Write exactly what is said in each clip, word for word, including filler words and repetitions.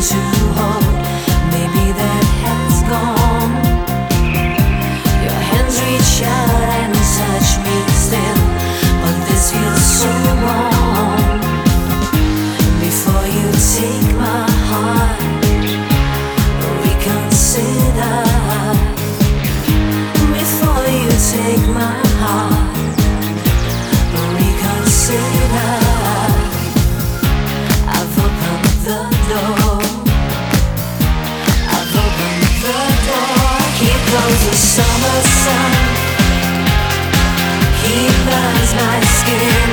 to hold. Maybe that has gone. Your hands reach out and touch me still, but this feels so wrong. Before you take my heart, reconsider. Before you take my heart, reconsider. I've opened the door. I've opened the door. Here comes the summer sun. He burns my skin.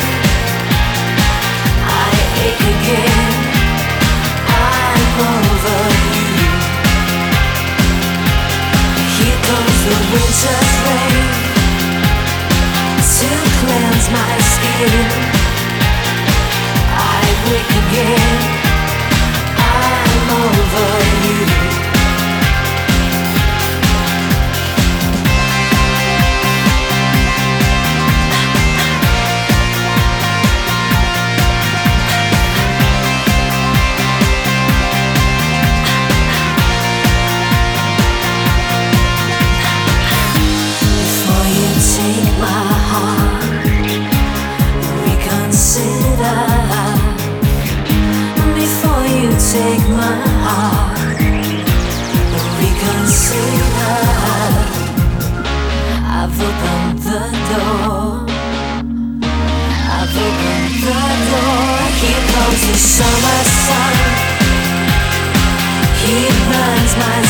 I ache again. I'm over you. Here comes the winter's rain to cleanse my skin. I wake again. I'm over you. Before you take my heart, reconsider. Before you take my heart, reconsider. I've opened the door. I've opened the door. Here comes the summer sun. He burns my